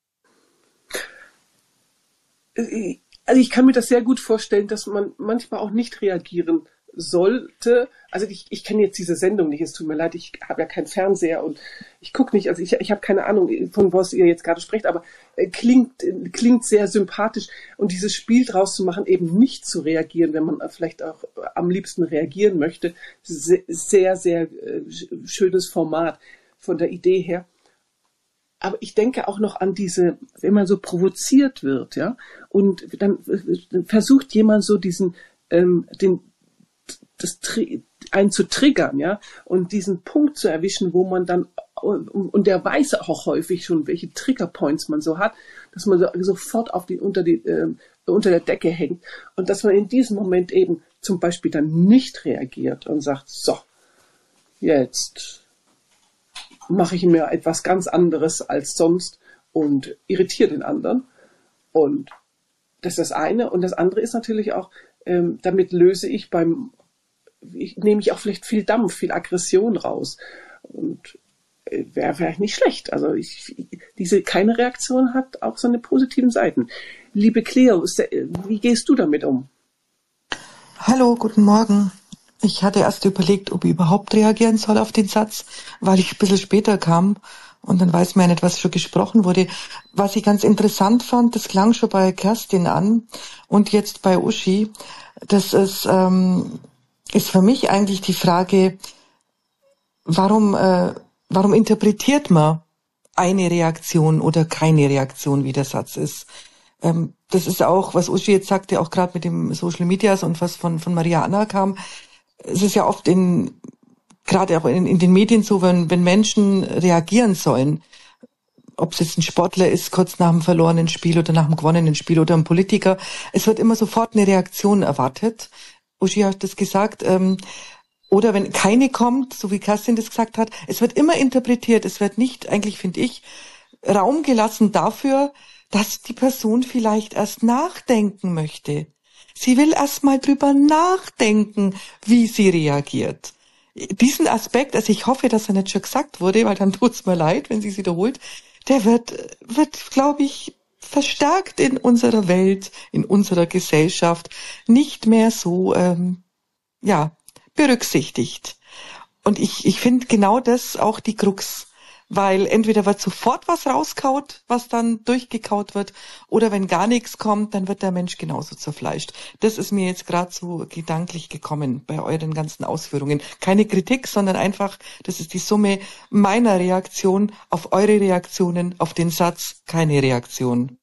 Also ich kann mir das sehr gut vorstellen, dass man manchmal auch nicht reagieren sollte. Also ich, ich kenne jetzt diese Sendung nicht, es tut mir leid, ich habe ja keinen Fernseher und ich gucke nicht, also ich, ich habe keine Ahnung, von was ihr jetzt gerade sprecht, aber äh, klingt, äh, klingt sehr sympathisch und dieses Spiel draus zu machen, eben nicht zu reagieren, wenn man vielleicht auch äh, am liebsten reagieren möchte, sehr, sehr, sehr äh, schönes Format von der Idee her. Aber ich denke auch noch an diese, wenn man so provoziert wird, ja, und dann äh, versucht jemand so diesen, ähm, den das einen zu triggern, ja, und diesen Punkt zu erwischen, wo man dann, und der weiß auch häufig schon, welche Triggerpoints man so hat, dass man so, sofort auf die, unter die, äh, unter der Decke hängt und dass man in diesem Moment eben zum Beispiel dann nicht reagiert und sagt, so, jetzt mache ich mir etwas ganz anderes als sonst und irritiere den anderen. Und das ist das eine. Und das andere ist natürlich auch, ähm, damit löse ich beim ich, nehme ich auch vielleicht viel Dampf, viel Aggression raus. Und äh, wäre vielleicht nicht schlecht. Also ich, diese keine Reaktion hat auch seine positiven Seiten. Liebe Cleo, ist der, wie gehst du damit um? Hallo, guten Morgen. Ich hatte erst überlegt, ob ich überhaupt reagieren soll auf den Satz, weil ich ein bisschen später kam und dann weiß man ja nicht, was schon gesprochen wurde. Was ich ganz interessant fand, das klang schon bei Kerstin an und jetzt bei Uschi, das ist, ähm, ist für mich eigentlich die Frage, warum, äh, warum interpretiert man eine Reaktion oder keine Reaktion, wie der Satz ist? Ähm, das ist auch, was Uschi jetzt sagte, auch gerade mit dem Social Medias und was von, von Mariana kam. Es ist ja oft in, gerade auch in, in den Medien so, wenn, wenn Menschen reagieren sollen, ob es jetzt ein Sportler ist, kurz nach dem verlorenen Spiel oder nach dem gewonnenen Spiel oder ein Politiker, es wird immer sofort eine Reaktion erwartet. Uschi hat das gesagt, ähm, oder wenn keine kommt, so wie Kerstin das gesagt hat, es wird immer interpretiert, es wird nicht, eigentlich finde ich, Raum gelassen dafür, dass die Person vielleicht erst nachdenken möchte. Sie will erst mal drüber nachdenken, wie sie reagiert. Diesen Aspekt, also ich hoffe, dass er nicht schon gesagt wurde, weil dann tut's mir leid, wenn sie es wiederholt, der wird, wird, glaube ich, verstärkt in unserer Welt, in unserer Gesellschaft nicht mehr so, ähm, ja, berücksichtigt. Und ich, ich finde genau das auch die Krux. Weil entweder wird sofort was rauskaut, was dann durchgekaut wird, oder wenn gar nichts kommt, dann wird der Mensch genauso zerfleischt. Das ist mir jetzt gerade so gedanklich gekommen bei euren ganzen Ausführungen. Keine Kritik, sondern einfach, das ist die Summe meiner Reaktion auf eure Reaktionen, auf den Satz, keine Reaktion.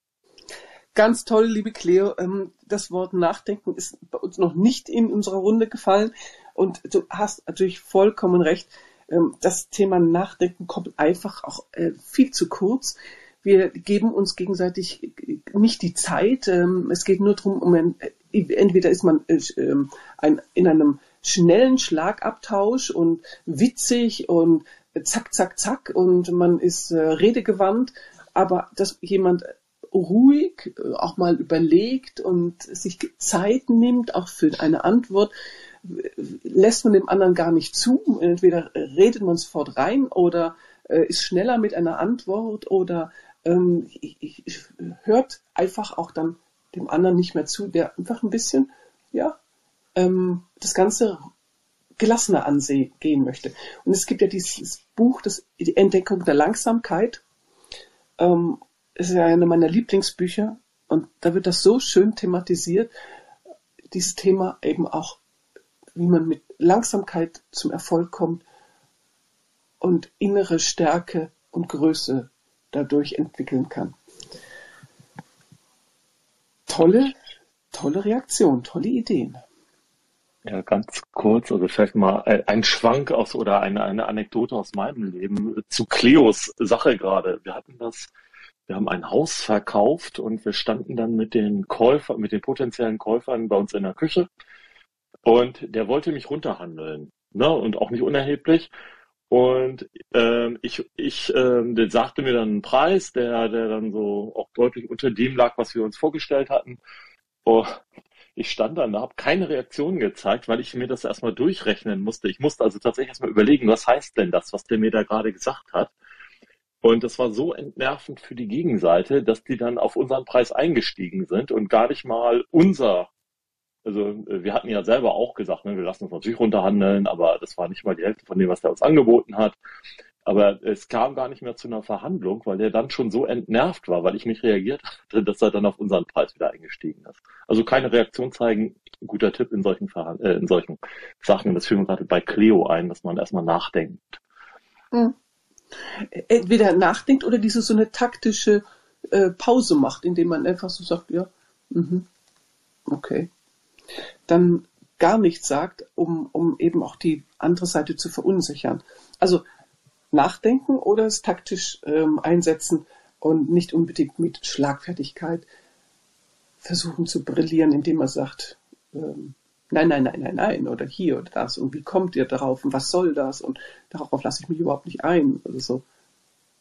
Ganz toll, liebe Cleo. Das Wort Nachdenken ist bei uns noch nicht in unserer Runde gefallen. Und du hast natürlich vollkommen recht. Das Thema Nachdenken kommt einfach auch äh, viel zu kurz. Wir geben uns gegenseitig nicht die Zeit. Ähm, es geht nur darum, um ein, entweder ist man äh, ein, in einem schnellen Schlagabtausch und witzig und zack, zack, zack und man ist äh, redegewandt, aber dass jemand ruhig äh, auch mal überlegt und sich Zeit nimmt, auch für eine Antwort, lässt man dem anderen gar nicht zu. Entweder redet man sofort rein oder äh, ist schneller mit einer Antwort oder ähm, ich, ich, hört einfach auch dann dem anderen nicht mehr zu, der einfach ein bisschen, ja, ähm, das Ganze gelassener angehen möchte. Und es gibt ja dieses Buch, das, die Entdeckung der Langsamkeit. Ähm, ist ja eine meiner Lieblingsbücher und da wird das so schön thematisiert, dieses Thema eben auch, wie man mit Langsamkeit zum Erfolg kommt und innere Stärke und Größe dadurch entwickeln kann. Tolle, tolle Reaktion, tolle Ideen. Ja, ganz kurz, also vielleicht mal ein Schwank aus oder eine, eine Anekdote aus meinem Leben zu Cleos Sache gerade. Wir hatten das, wir haben ein Haus verkauft und wir standen dann mit den Käufern, mit den potenziellen Käufern bei uns in der Küche. Und der wollte mich runterhandeln, ne, und auch nicht unerheblich. Und ähm, ich, ich, ähm, der sagte mir dann einen Preis, der, der dann so auch deutlich unter dem lag, was wir uns vorgestellt hatten. Oh, ich stand dann da, habe keine Reaktion gezeigt, weil ich mir das erstmal durchrechnen musste. Ich musste also tatsächlich erstmal überlegen, was heißt denn das, was der mir da gerade gesagt hat. Und das war so entnervend für die Gegenseite, dass die dann auf unseren Preis eingestiegen sind und gar nicht mal unser. Also wir hatten ja selber auch gesagt, ne, wir lassen uns natürlich runterhandeln, aber das war nicht mal die Hälfte von dem, was der uns angeboten hat. Aber es kam gar nicht mehr zu einer Verhandlung, weil der dann schon so entnervt war, weil ich nicht reagiert hatte, dass er dann auf unseren Preis wieder eingestiegen ist. Also keine Reaktion zeigen, ein guter Tipp in solchen, Verhand- äh, in solchen Sachen. Das führt mir gerade bei Cleo ein, dass man erstmal nachdenkt. Hm. Entweder nachdenkt oder diese so eine taktische äh, Pause macht, indem man einfach so sagt, ja, mhm, okay. Dann gar nichts sagt, um, um eben auch die andere Seite zu verunsichern. Also nachdenken oder es taktisch ähm, einsetzen und nicht unbedingt mit Schlagfertigkeit versuchen zu brillieren, indem man sagt, ähm, nein, nein, nein, nein, nein, oder hier oder das und wie kommt ihr darauf und was soll das und darauf lasse ich mich überhaupt nicht ein oder so.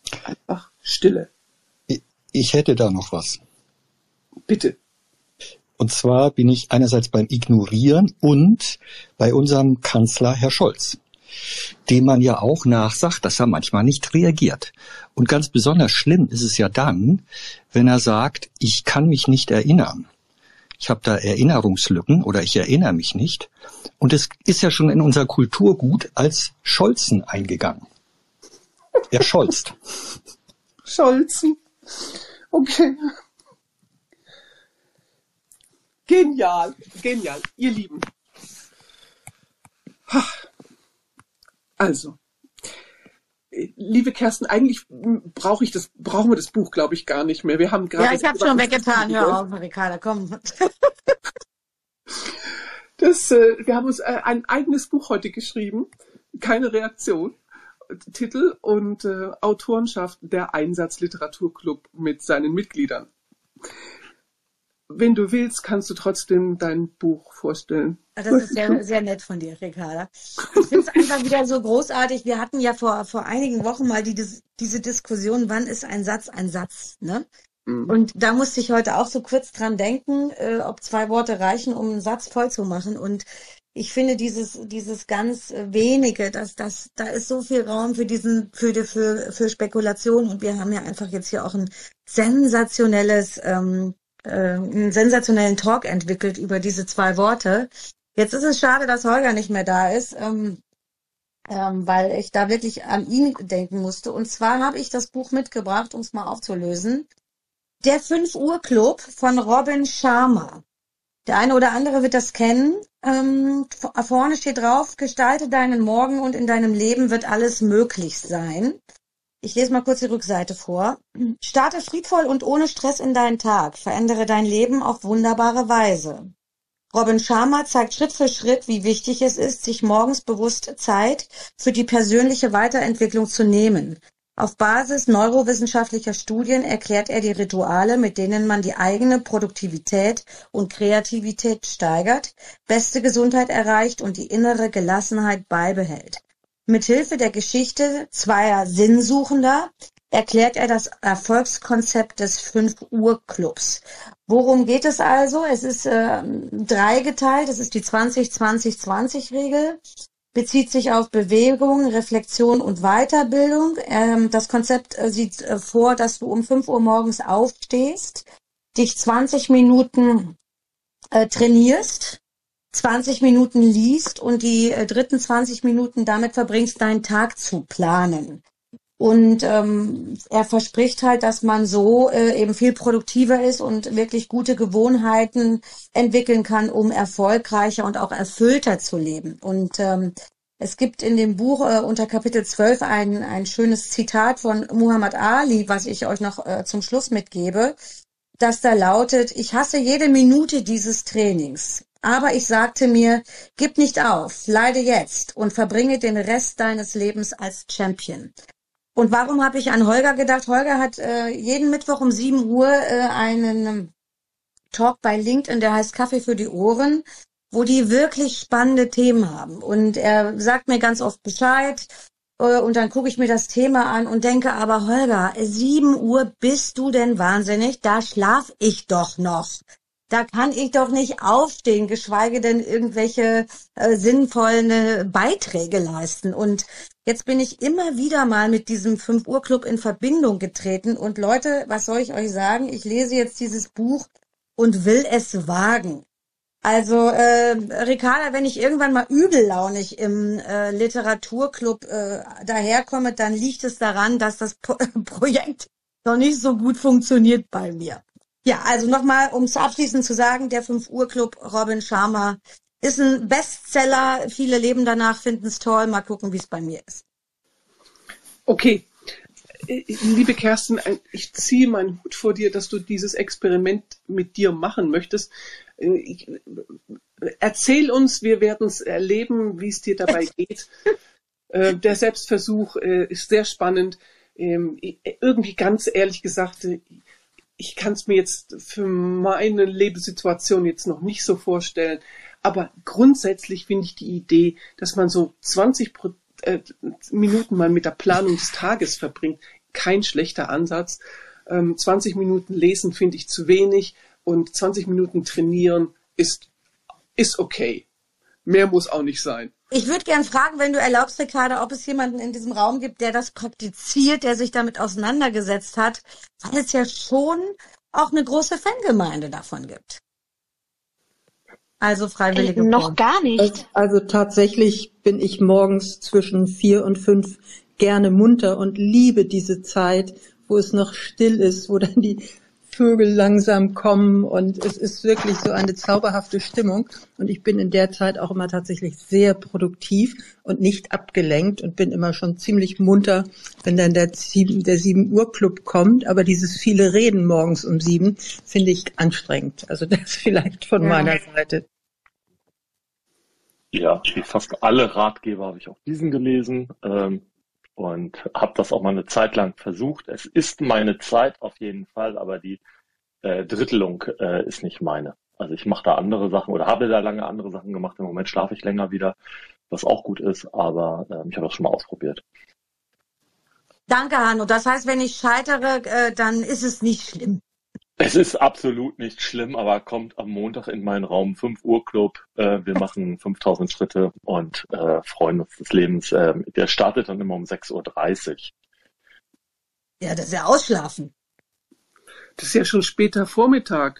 Einfach Stille. Ich, ich hätte da noch was. Bitte. Und zwar bin ich einerseits beim Ignorieren und bei unserem Kanzler Herr Scholz, dem man ja auch nachsagt, dass er manchmal nicht reagiert. Und ganz besonders schlimm ist es ja dann, wenn er sagt, ich kann mich nicht erinnern. Ich habe da Erinnerungslücken oder ich erinnere mich nicht. Und es ist ja schon in unser Kulturgut als Scholzen eingegangen. Er scholzt. Scholzen. Okay. Genial, genial, ihr Lieben. Also, liebe Kerstin, eigentlich brauche ich das, brauchen wir das Buch, glaube ich, gar nicht mehr. Wir haben gerade. Ja, ich habe schon weggetan. Hör auf, Ricarda, komm. Das, äh, wir haben uns äh, ein eigenes Buch heute geschrieben. Keine Reaktion. Titel und äh, Autorenschaft der Einsatzliteraturclub mit seinen Mitgliedern. Wenn du willst, kannst du trotzdem dein Buch vorstellen. Das ist sehr, sehr nett von dir, Ricarda. Ich finde es einfach wieder so großartig. Wir hatten ja vor, vor einigen Wochen mal die, diese Diskussion, wann ist ein Satz ein Satz, ne? Mhm. Und da musste ich heute auch so kurz dran denken, äh, ob zwei Worte reichen, um einen Satz voll zu machen. Und ich finde dieses, dieses ganz wenige, dass das, da ist so viel Raum für diesen, für, die, für, für Spekulation. Und wir haben ja einfach jetzt hier auch ein sensationelles, ähm, einen sensationellen Talk entwickelt über diese zwei Worte. Jetzt ist es schade, dass Holger nicht mehr da ist, ähm, ähm, weil ich da wirklich an ihn denken musste. Und zwar habe ich das Buch mitgebracht, um es mal aufzulösen. Der fünf Uhr Club von Robin Sharma. Der eine oder andere wird das kennen. Ähm, vorne steht drauf, gestalte deinen Morgen und in deinem Leben wird alles möglich sein. Ich lese mal kurz die Rückseite vor. Starte friedvoll und ohne Stress in deinen Tag. Verändere dein Leben auf wunderbare Weise. Robin Sharma zeigt Schritt für Schritt, wie wichtig es ist, sich morgens bewusst Zeit für die persönliche Weiterentwicklung zu nehmen. Auf Basis neurowissenschaftlicher Studien erklärt er die Rituale, mit denen man die eigene Produktivität und Kreativität steigert, beste Gesundheit erreicht und die innere Gelassenheit beibehält. Mithilfe der Geschichte zweier Sinnsuchender erklärt er das Erfolgskonzept des fünf Uhr Clubs. Worum geht es also? Es ist äh, dreigeteilt. Es ist die zwanzig zwanzig zwanzig Regel. Bezieht sich auf Bewegung, Reflexion und Weiterbildung. Ähm, das Konzept äh, sieht äh, vor, dass du um fünf Uhr morgens aufstehst, dich zwanzig Minuten äh, trainierst, zwanzig Minuten liest und die äh, dritten zwanzig Minuten damit verbringst, deinen Tag zu planen. Und ähm, er verspricht halt, dass man so äh, eben viel produktiver ist und wirklich gute Gewohnheiten entwickeln kann, um erfolgreicher und auch erfüllter zu leben. Und ähm, es gibt in dem Buch äh, unter Kapitel zwölf ein, ein schönes Zitat von Muhammad Ali, was ich euch noch äh, zum Schluss mitgebe, das da lautet: Ich hasse jede Minute dieses Trainings. Aber ich sagte mir, gib nicht auf, leide jetzt und verbringe den Rest deines Lebens als Champion. Und warum habe ich an Holger gedacht? Holger hat äh, jeden Mittwoch um sieben Uhr äh, einen Talk bei LinkedIn, der heißt Kaffee für die Ohren, wo die wirklich spannende Themen haben. Und er sagt mir ganz oft Bescheid äh, und dann gucke ich mir das Thema an und denke, aber Holger, sieben Uhr, bist du denn wahnsinnig? Da schlaf ich doch noch. Da kann ich doch nicht aufstehen, geschweige denn irgendwelche äh, sinnvollen äh, Beiträge leisten. Und jetzt bin ich immer wieder mal mit diesem fünf Uhr Club in Verbindung getreten. Und Leute, was soll ich euch sagen? Ich lese jetzt dieses Buch und will es wagen. Also, äh, Ricarda, wenn ich irgendwann mal übellaunig im äh, Literaturclub äh, daherkomme, dann liegt es daran, dass das Pro- Projekt noch nicht so gut funktioniert bei mir. Ja, also nochmal, um es abschließend zu sagen, der fünf Uhr Club, Robin Sharma, ist ein Bestseller. Viele leben danach, finden es toll. Mal gucken, wie es bei mir ist. Okay. Liebe Kerstin, ich ziehe meinen Hut vor dir, dass du dieses Experiment mit dir machen möchtest. Ich, erzähl uns, wir werden es erleben, wie es dir dabei geht. Der Selbstversuch ist sehr spannend. Irgendwie ganz ehrlich gesagt, ich kann es mir jetzt für meine Lebenssituation jetzt noch nicht so vorstellen, aber grundsätzlich finde ich die Idee, dass man so zwanzig Minuten mal mit der Planung des Tages verbringt, kein schlechter Ansatz. zwanzig Minuten lesen finde ich zu wenig, und zwanzig Minuten trainieren ist, ist okay. Mehr muss auch nicht sein. Ich würde gern fragen, wenn du erlaubst, Ricarda, ob es jemanden in diesem Raum gibt, der das praktiziert, der sich damit auseinandergesetzt hat, weil es ja schon auch eine große Fangemeinde davon gibt. Also freiwillige Äh, noch Form. gar nicht. Also tatsächlich bin ich morgens zwischen vier und fünf gerne munter und liebe diese Zeit, wo es noch still ist, wo dann die Vögel langsam kommen und es ist wirklich so eine zauberhafte Stimmung und ich bin in der Zeit auch immer tatsächlich sehr produktiv und nicht abgelenkt und bin immer schon ziemlich munter, wenn dann der sieben, der sieben Uhr Club kommt, aber dieses viele Reden morgens um sieben finde ich anstrengend. Also das vielleicht von Ja. meiner Seite. Ja, wie fast alle Ratgeber habe ich auch diesen gelesen ähm, und habe das auch mal eine Zeit lang versucht. Es ist meine Zeit auf jeden Fall, aber die äh, Drittelung äh, ist nicht meine. Also ich mache da andere Sachen oder habe da lange andere Sachen gemacht. Im Moment schlafe ich länger wieder, was auch gut ist, aber äh, ich habe das schon mal ausprobiert. Danke, Hanno. Das heißt, wenn ich scheitere, äh, dann ist es nicht schlimm. Es ist absolut nicht schlimm, aber kommt am Montag in meinen Raum, fünf Uhr Club. Äh, wir machen fünftausend Schritte und äh, freuen uns des Lebens. Äh, der startet dann immer um sechs Uhr dreißig. Ja, das ist ja Ausschlafen. Das ist ja schon später Vormittag.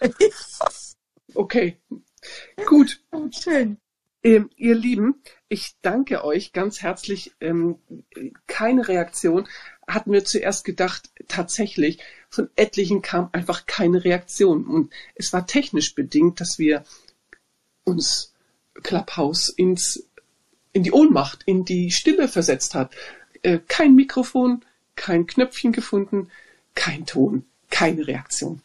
Okay, gut. Schön. Ähm, ihr Lieben, ich danke euch ganz herzlich. Ähm, keine Reaktion. Hatten wir zuerst gedacht, tatsächlich, von etlichen kam einfach keine Reaktion. Und es war technisch bedingt, dass wir uns Clubhouse ins, in die Ohnmacht, in die Stille versetzt hat. Äh, kein Mikrofon, kein Knöpfchen gefunden, kein Ton, keine Reaktion.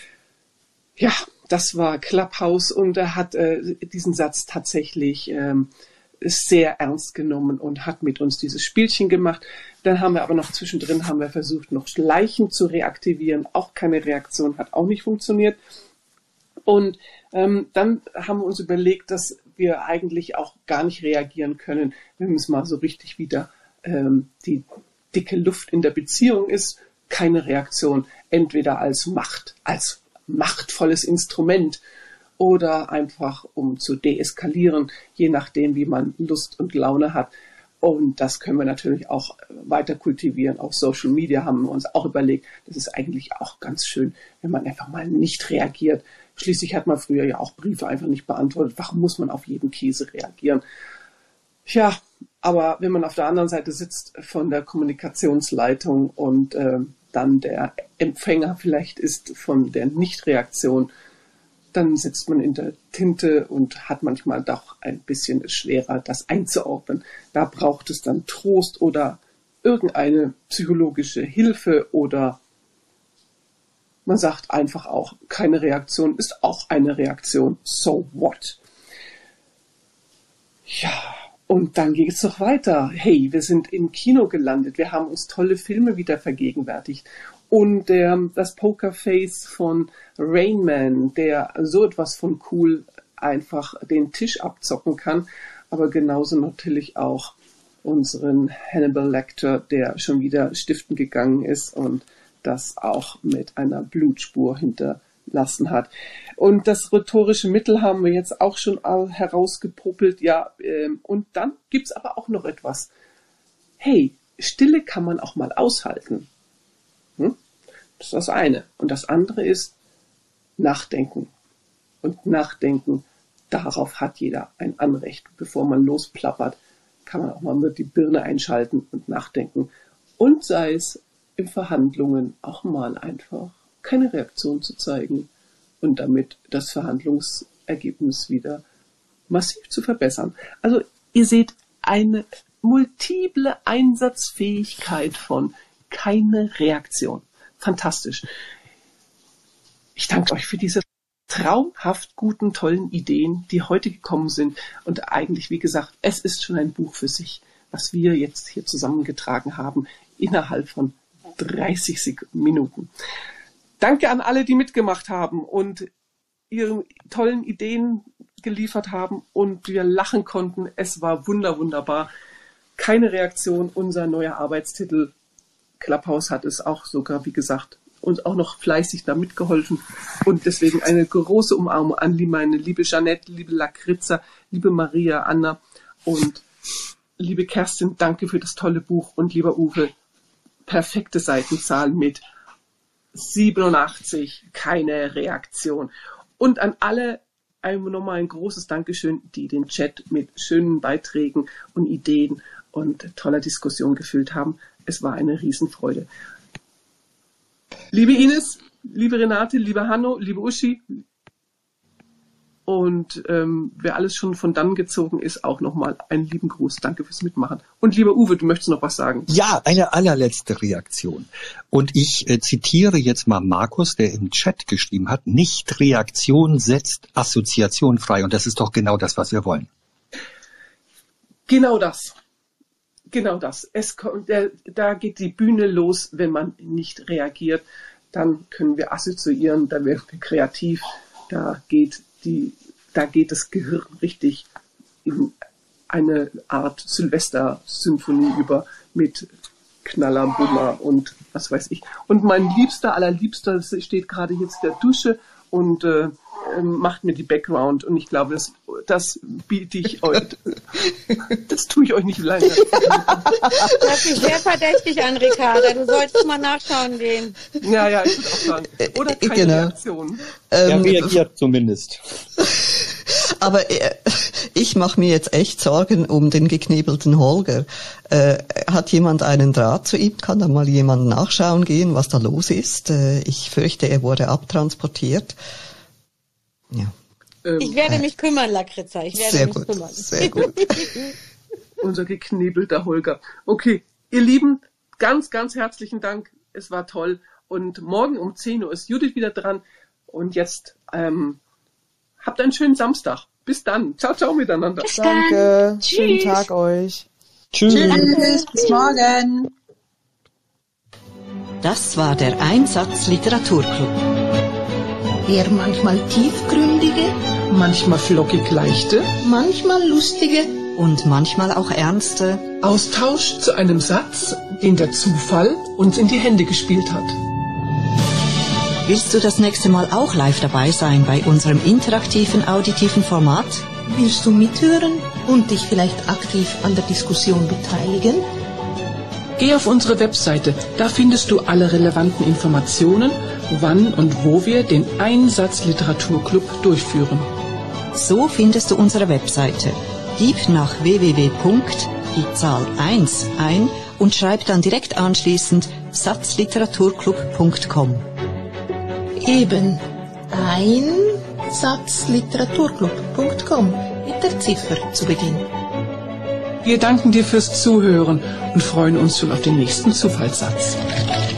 Ja, das war Clubhouse und er hat äh, diesen Satz tatsächlich ähm, sehr ernst genommen und hat mit uns dieses Spielchen gemacht. Dann haben wir aber noch zwischendrin haben wir versucht, noch Leichen zu reaktivieren. Auch keine Reaktion, hat auch nicht funktioniert. Und ähm, dann haben wir uns überlegt, dass wir eigentlich auch gar nicht reagieren können, wenn es mal so richtig wieder ähm, die dicke Luft in der Beziehung ist. Keine Reaktion, entweder als Macht, als machtvolles Instrument oder einfach um zu deeskalieren, je nachdem, wie man Lust und Laune hat. Und das können wir natürlich auch weiter kultivieren. Auf Social Media haben wir uns auch überlegt, das ist eigentlich auch ganz schön, wenn man einfach mal nicht reagiert. Schließlich hat man früher ja auch Briefe einfach nicht beantwortet. Warum muss man auf jeden Käse reagieren? Ja, aber wenn man auf der anderen Seite sitzt von der Kommunikationsleitung und äh, dann der Empfänger vielleicht ist von der Nichtreaktion, dann sitzt man in der Tinte und hat manchmal doch ein bisschen schwerer, das einzuordnen. Da braucht es dann Trost oder irgendeine psychologische Hilfe oder man sagt einfach auch, keine Reaktion ist auch eine Reaktion. So what? Ja, und dann geht es noch weiter. Hey, wir sind im Kino gelandet. Wir haben uns tolle Filme wieder vergegenwärtigt. Und ähm, das Pokerface von Rain Man, der so etwas von cool einfach den Tisch abzocken kann, aber genauso natürlich auch unseren Hannibal Lecter, der schon wieder stiften gegangen ist und das auch mit einer Blutspur hinterlassen hat. Und das rhetorische Mittel haben wir jetzt auch schon herausgepopelt. Ja, ähm, und dann gibt's aber auch noch etwas. Hey, Stille kann man auch mal aushalten. Hm? Das ist das eine. Und das andere ist Nachdenken. Und Nachdenken, darauf hat jeder ein Anrecht. Bevor man losplappert, kann man auch mal die Birne einschalten und nachdenken. Und sei es in Verhandlungen auch mal einfach keine Reaktion zu zeigen und damit das Verhandlungsergebnis wieder massiv zu verbessern. Also ihr seht eine multiple Einsatzfähigkeit von keine Reaktion. Fantastisch. Ich danke euch für diese traumhaft guten, tollen Ideen, die heute gekommen sind. Und eigentlich, wie gesagt, es ist schon ein Buch für sich, was wir jetzt hier zusammengetragen haben, innerhalb von dreißig Minuten. Danke an alle, die mitgemacht haben und ihre tollen Ideen geliefert haben und wir lachen konnten. Es war wunder, wunderbar. Keine Reaktion, unser neuer Arbeitstitel. Clubhouse hat es auch sogar, wie gesagt, und auch noch fleißig da mitgeholfen. Und deswegen eine große Umarmung an meine liebe Jeanette, liebe Lakritza, liebe Maria, Anna und liebe Kerstin, danke für das tolle Buch. Und lieber Uwe, perfekte Seitenzahl mit siebenundachtzig, keine Reaktion. Und an alle einmal nochmal ein großes Dankeschön, die den Chat mit schönen Beiträgen und Ideen und toller Diskussion gefüllt haben. Es war eine Riesenfreude. Liebe Ines, liebe Renate, liebe Hanno, liebe Uschi und ähm, wer alles schon von dann gezogen ist, auch nochmal einen lieben Gruß. Danke fürs Mitmachen. Und lieber Uwe, du möchtest noch was sagen? Ja, eine allerletzte Reaktion. Und ich äh, zitiere jetzt mal Markus, der im Chat geschrieben hat, nicht Reaktion setzt Assoziation frei. Und das ist doch genau das, was wir wollen. Genau das. Genau das. Es kommt, der, da geht die Bühne los, wenn man nicht reagiert. Dann können wir assoziieren, da werden wir kreativ. Da geht die, da geht das Gehirn richtig in eine Art Silvester-Symphonie über mit Knaller, Bummer und was weiß ich. Und mein Liebster, allerliebster steht gerade jetzt in der Dusche und äh, macht mir die Background und ich glaube, das, das biete ich euch, das tue ich euch nicht lange. Das hört sich sehr verdächtig an, Ricarda. Du solltest mal nachschauen gehen. Ja, ja, ich würde auch sagen. Oder keine genau. Reaktion. Ähm, ja, reagiert zumindest. Aber äh, ich mache mir jetzt echt Sorgen um den geknebelten Holger. Äh, hat jemand einen Draht zu ihm? Kann da mal jemand nachschauen gehen, was da los ist? Äh, ich fürchte, er wurde abtransportiert. Ja. Ich werde mich kümmern, Lakritza. Ich werde sehr mich gut, kümmern. Sehr gut. Unser geknebelter Holger. Okay, ihr Lieben, ganz, ganz herzlichen Dank. Es war toll. Und morgen um zehn Uhr ist Judith wieder dran. Und jetzt ähm, habt einen schönen Samstag. Bis dann. Ciao, ciao miteinander. Bis Danke. Tschüss. Schönen Tag euch. Tschüss. Tschüss. Bis morgen. Das war der Einsatz Literaturclub. Der manchmal tiefgründige, Manchmal flockig leichte. manchmal lustige Und manchmal auch ernste. Austausch zu einem Satz, den der Zufall uns in die Hände gespielt hat. Willst du das nächste Mal auch live dabei sein bei unserem interaktiven, auditiven Format? Willst du mithören und dich vielleicht aktiv an der Diskussion beteiligen? Geh auf unsere Webseite, da findest du alle relevanten Informationen, wann und wo wir den Einsatz Literaturclub durchführen. So findest du unsere Webseite. Gib nach w w w punkt die Zahl eins ein und schreib dann direkt anschließend satzliteraturclub punkt com. Eben einsatzliteraturclub punkt com mit der Ziffer zu Beginn. Wir danken dir fürs Zuhören und freuen uns schon auf den nächsten Zufallssatz.